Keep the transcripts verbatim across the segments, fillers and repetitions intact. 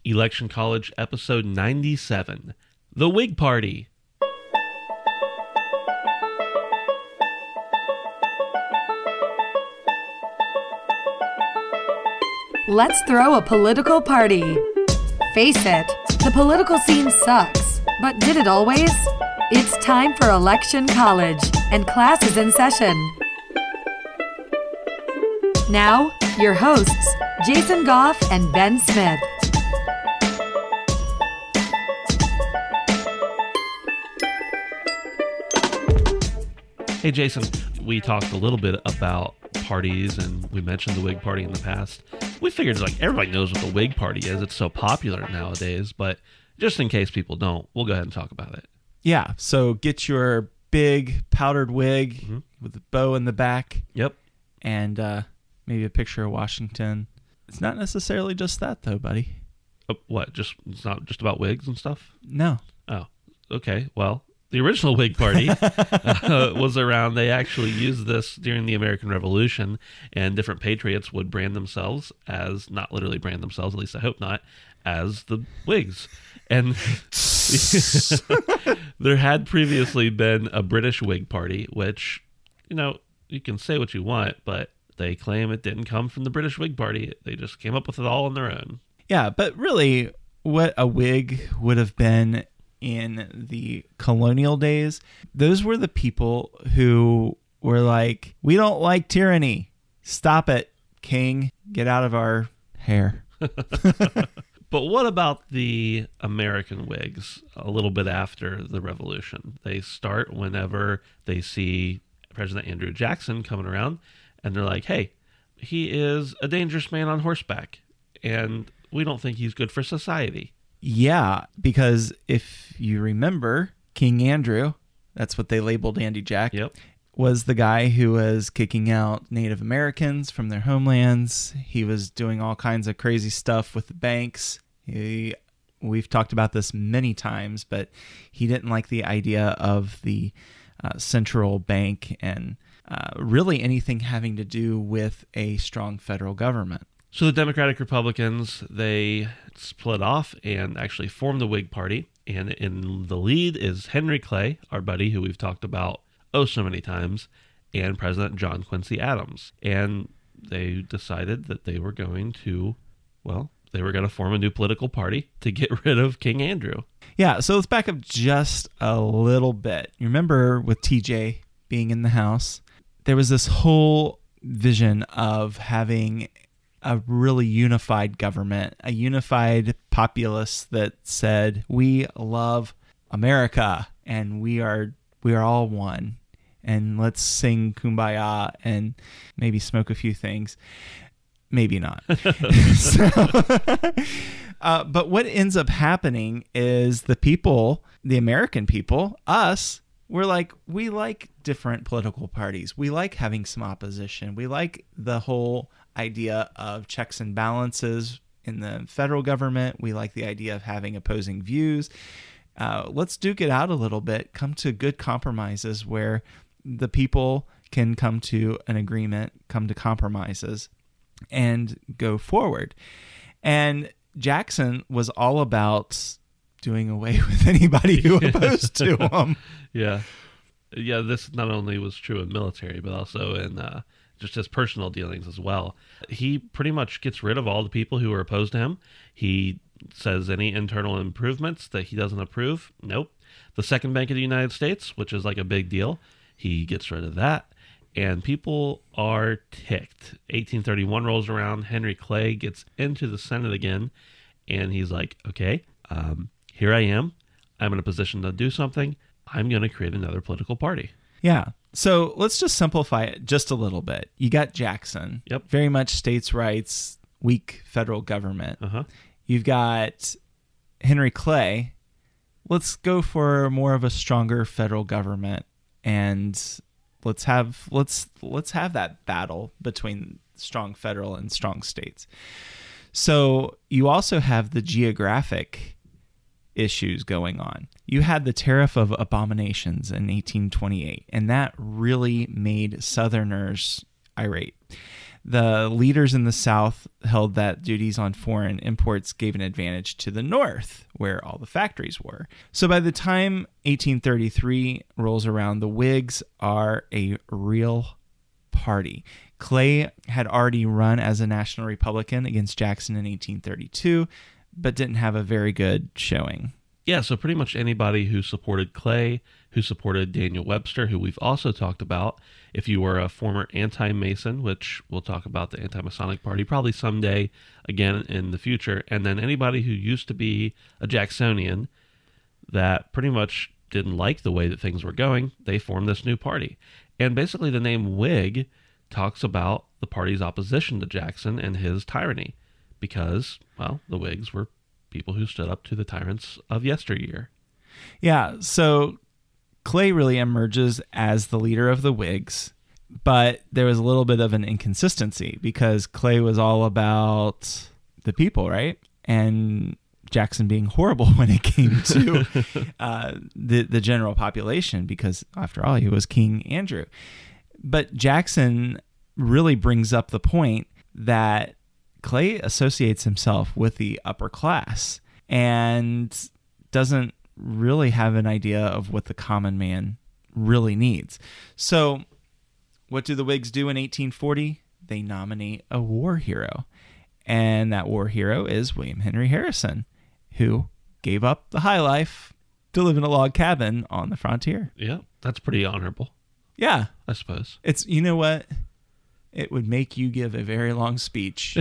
Election College, episode ninety-seven, The Whig Party. Let's throw a political party. Face it, the political scene sucks, but did it always? It's time for Election College, and class is in session. Now, your hosts, Jason Goff and Ben Smith. Hey, Jason, we talked a little bit about parties, and we mentioned the Whig Party in the past. We figured, like, everybody knows what the Whig Party is. It's so popular nowadays, but just in case people don't, we'll go ahead and talk about it. Yeah, so get your big powdered wig mm-hmm. with a bow in the back. Yep. And uh, maybe a picture of Washington. It's not necessarily just that, though, buddy. Uh, what? Just it's not just about wigs and stuff? No. Oh, okay. Well, the original Whig Party uh, was around. They actually used this during the American Revolution, and different patriots would brand themselves as, not literally brand themselves, at least I hope not, as the Whigs. And there had previously been a British Whig Party, which, you know, you can say what you want, but they claim it didn't come from the British Whig Party. They just came up with it all on their own. Yeah, but really, what a Whig would have been in the colonial days, those were the people who were like, we don't like tyranny. Stop it, king. Get out of our hair. But what about the American Whigs a little bit after the Revolution? They start whenever they see President Andrew Jackson coming around, and they're like, hey, he is a dangerous man on horseback, and we don't think he's good for society. Yeah, because if you remember, King Andrew, that's what they labeled Andy Jack, yep. was the guy who was kicking out Native Americans from their homelands. He was doing all kinds of crazy stuff with the banks. He, we've talked about this many times, but he didn't like the idea of the uh, central bank and uh, really anything having to do with a strong federal government. So the Democratic Republicans, they split off and actually formed the Whig Party. And in the lead is Henry Clay, our buddy, who we've talked about oh so many times, and President John Quincy Adams. And they decided that they were going to, well, they were going to form a new political party to get rid of King Andrew. Yeah, so let's back up just a little bit. You remember with T J being in the House, there was this whole vision of having a really unified government, a unified populace that said, we love America and we are we are all one. And let's sing Kumbaya and maybe smoke a few things. Maybe not. so, uh, but what ends up happening is the people, the American people, us, we're like, we like different political parties. We like having some opposition. We like the whole idea of checks and balances in the federal government. We like the idea of having opposing views. Uh, let's duke it out a little bit, come to good compromises where the people can come to an agreement, come to compromises, and go forward. And Jackson was all about doing away with anybody who opposed to him. Yeah. Yeah, this not only was true in military, but also in uh, just his personal dealings as well. He pretty much gets rid of all the people who are opposed to him. He says any internal improvements that he doesn't approve, nope. The Second Bank of the United States, which is like a big deal, he gets rid of that. And people are ticked. eighteen thirty-one rolls around. Henry Clay gets into the Senate again. And he's like, okay, um, here I am. I'm in a position to do something. I'm going to create another political party. Yeah. So let's just simplify it just a little bit. You got Jackson. Yep. Very much states' rights, weak federal government. Uh-huh. You've got Henry Clay. Let's go for more of a stronger federal government, and let's have let's let's have that battle between strong federal and strong states. So you also have the geographic issues going on. You had the Tariff of Abominations in eighteen twenty-eight, and that really made Southerners irate. The leaders in the South held that duties on foreign imports gave an advantage to the North, where all the factories were. So by the time eighteen thirty-three rolls around, the Whigs are a real party. Clay had already run as a National Republican against Jackson in eighteen thirty-two, but didn't have a very good showing. Yeah, so pretty much anybody who supported Clay, who supported Daniel Webster, who we've also talked about, if you were a former anti-Mason, which we'll talk about the anti-Masonic Party probably someday again in the future, and then anybody who used to be a Jacksonian that pretty much didn't like the way that things were going, they formed this new party. And basically the name Whig talks about the party's opposition to Jackson and his tyranny because, well, the Whigs were people who stood up to the tyrants of yesteryear. Yeah, so Clay really emerges as the leader of the Whigs, but there was a little bit of an inconsistency because Clay was all about the people, right? And Jackson being horrible when it came to uh, the, the general population because, after all, he was King Andrew. But Jackson really brings up the point that Clay associates himself with the upper class and doesn't really have an idea of what the common man really needs. So what do the Whigs do in eighteen forty? They nominate a war hero. And that war hero is William Henry Harrison, who gave up the high life to live in a log cabin on the frontier. Yeah, that's pretty honorable. Yeah. I suppose. It's, you know what? It would make you give a very long speech.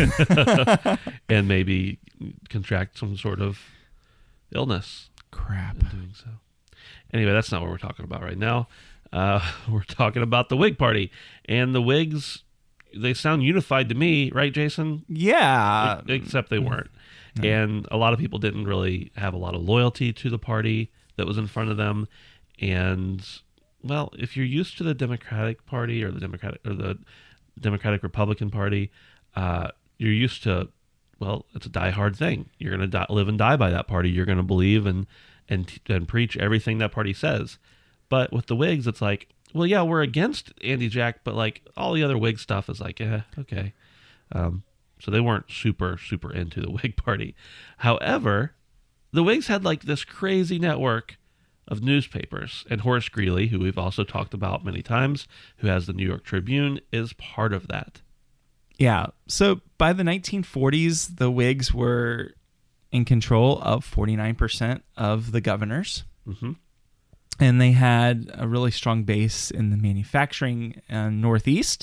And maybe contract some sort of illness. Crap. In doing so. Anyway, that's not what we're talking about right now. Uh, we're talking about the Whig Party. And the Whigs, they sound unified to me, right, Jason? Yeah. Except they weren't. No. And a lot of people didn't really have a lot of loyalty to the party that was in front of them. And, well, if you're used to the Democratic Party or the Democratic or the Democratic Republican Party, uh, you're used to, well, it's a diehard thing. You're going to live and die by that party. You're going to believe and and and preach everything that party says. But with the Whigs, it's like, well, yeah, we're against Andy Jack, but like all the other Whig stuff is like, yeah, okay. Um, so they weren't super, super into the Whig Party. However, the Whigs had like this crazy network of newspapers, and Horace Greeley, who we've also talked about many times, who has the New York Tribune, is part of that. Yeah. So by the nineteen forties, the Whigs were in control of forty-nine percent of the governors. Mm-hmm. And they had a really strong base in the manufacturing uh, Northeast,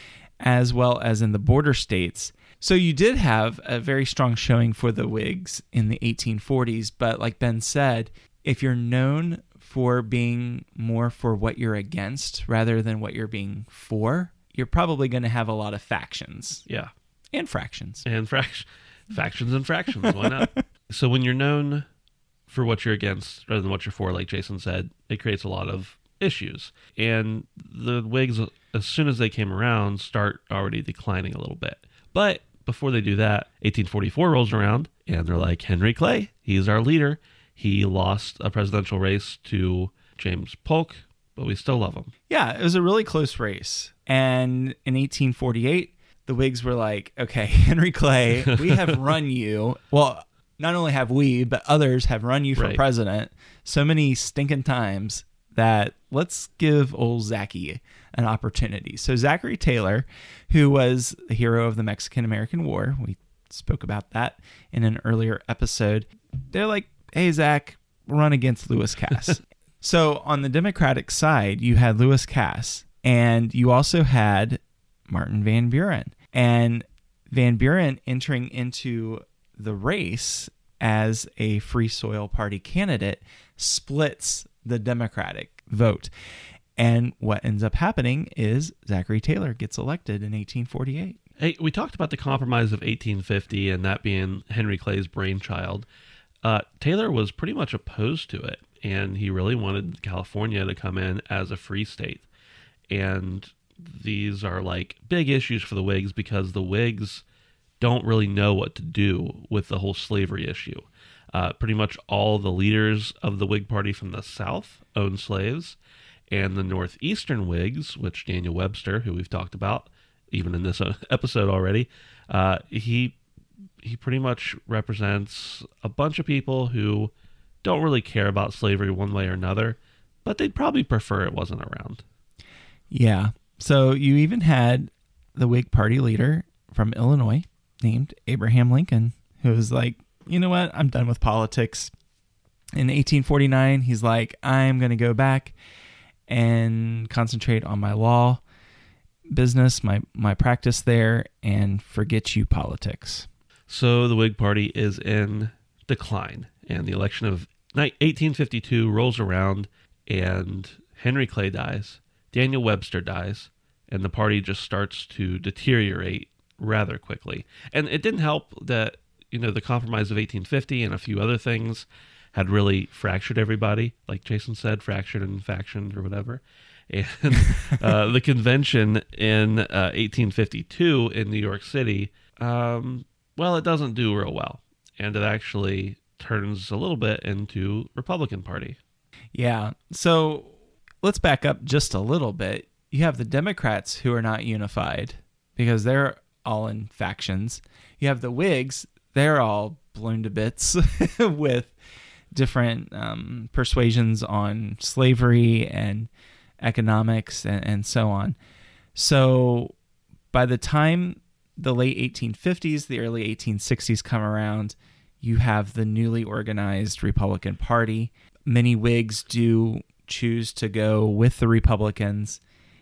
as well as in the border states. So you did have a very strong showing for the Whigs in the eighteen forties. But like Ben said, if you're known for being more for what you're against rather than what you're being for, you're probably going to have a lot of factions. Yeah. And fractions. And frac- factions and fractions. Why not? So when you're known for what you're against rather than what you're for, like Jason said, it creates a lot of issues. And the Whigs, as soon as they came around, start already declining a little bit. But before they do that, eighteen forty-four rolls around, and they're like, Henry Clay, he's our leader. He lost a presidential race to James Polk, but we still love him. Yeah, it was a really close race. And in eighteen forty-eight, the Whigs were like, okay, Henry Clay, we have run you. Well, not only have we, but others have run you for Right. president so many stinking times that let's give old Zachy an opportunity. So Zachary Taylor, who was the hero of the Mexican-American War, we spoke about that in an earlier episode. They're like, hey, Zach, run against Lewis Cass. So on the Democratic side, you had Lewis Cass, and you also had Martin Van Buren. And Van Buren entering into the race as a Free Soil Party candidate splits the Democratic vote. And what ends up happening is Zachary Taylor gets elected in eighteen forty-eight. Hey, we talked about the Compromise of eighteen fifty and that being Henry Clay's brainchild. Uh, Taylor was pretty much opposed to it, and he really wanted California to come in as a free state. And these are like big issues for the Whigs because the Whigs don't really know what to do with the whole slavery issue. Uh, pretty much all the leaders of the Whig Party from the South owned slaves, and the Northeastern Whigs, which Daniel Webster, who we've talked about, even in this episode already. Uh, he he pretty much represents a bunch of people who don't really care about slavery one way or another, but they'd probably prefer it wasn't around. Yeah. So you even had the Whig Party leader from Illinois named Abraham Lincoln, who was like, you know what, I'm done with politics. In eighteen forty-nine, he's like, I'm going to go back and concentrate on my law business, my, my practice there, and forget you politics. So the Whig Party is in decline, and the election of eighteen fifty-two rolls around, and Henry Clay dies, Daniel Webster dies, and the party just starts to deteriorate rather quickly. And it didn't help that, you know, the Compromise of eighteen fifty and a few other things had really fractured everybody, like Jason said, fractured and factioned or whatever. And uh, the convention in uh, eighteen fifty-two in New York City, um, well, it doesn't do real well. And it actually turns a little bit into Republican Party. Yeah. So let's back up just a little bit. You have the Democrats who are not unified because they're all in factions. You have the Whigs. They're all blown to bits with different um, persuasions on slavery and economics and, and so on. So by the time the late eighteen fifties, the early eighteen sixties come around, you have the newly organized Republican Party. Many Whigs do choose to go with the Republicans,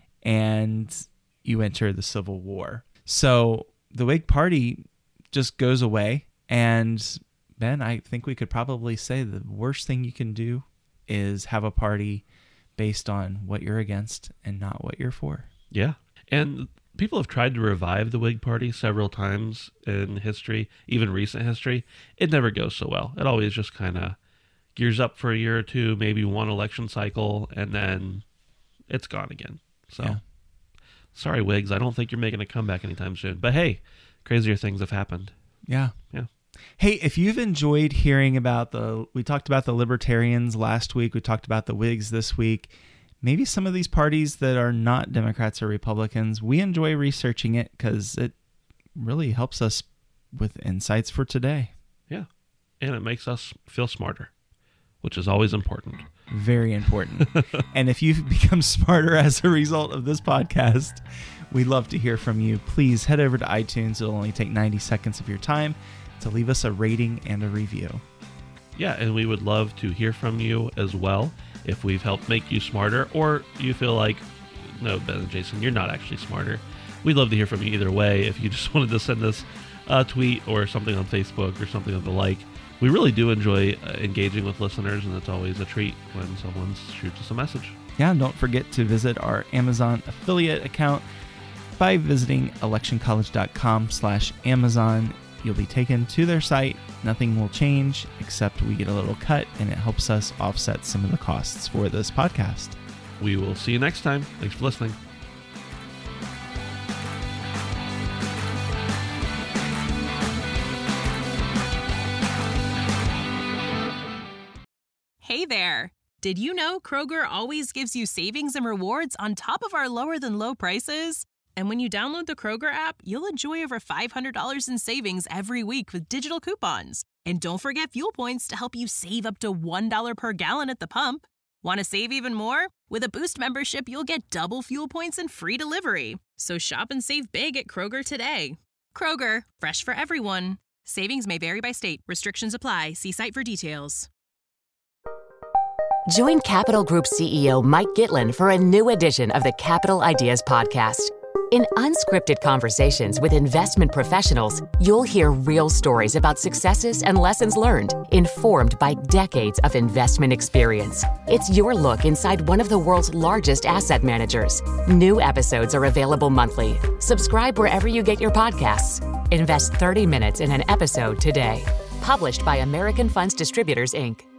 and you enter the Civil War. So the Whig Party just goes away, and Ben, I think we could probably say the worst thing you can do is have a party based on what you're against and not what you're for. Yeah. And people have tried to revive the Whig Party several times in history, even recent history. It never goes so well. It always just kind of gears up for a year or two, maybe one election cycle, and then it's gone again. So, yeah. Sorry, Whigs. I don't think you're making a comeback anytime soon. But hey, crazier things have happened. Yeah. Yeah. Hey, if you've enjoyed hearing about the, we talked about the Libertarians last week, we talked about the Whigs this week, maybe some of these parties that are not Democrats or Republicans, we enjoy researching it because it really helps us with insights for today. Yeah. And it makes us feel smarter, which is always important. Very important. And if you've become smarter as a result of this podcast, we'd love to hear from you. Please head over to iTunes. It'll only take ninety seconds of your time to leave us a rating and a review. Yeah, and we would love to hear from you as well if we've helped make you smarter, or you feel like, no, Ben and Jason, you're not actually smarter. We'd love to hear from you either way. If you just wanted to send us a tweet or something on Facebook or something of the like, we really do enjoy uh, engaging with listeners, and it's always a treat when someone shoots us a message. Yeah, and don't forget to visit our Amazon affiliate account by visiting electioncollege.com slash Amazon. You'll be taken to their site. Nothing will change except we get a little cut, and it helps us offset some of the costs for this podcast. We will see you next time. Thanks for listening. Hey there. Did you know Kroger always gives you savings and rewards on top of our lower than low prices? And when you download the Kroger app, you'll enjoy over five hundred dollars in savings every week with digital coupons. And don't forget fuel points to help you save up to one dollar per gallon at the pump. Want to save even more? With a Boost membership, you'll get double fuel points and free delivery. So shop and save big at Kroger today. Kroger, fresh for everyone. Savings may vary by state. Restrictions apply. See site for details. Join Capital Group C E O Mike Gitlin for a new edition of the Capital Ideas Podcast. In unscripted conversations with investment professionals, you'll hear real stories about successes and lessons learned, informed by decades of investment experience. It's your look inside one of the world's largest asset managers. New episodes are available monthly. Subscribe wherever you get your podcasts. Invest thirty minutes in an episode today. Published by American Funds Distributors, Incorporated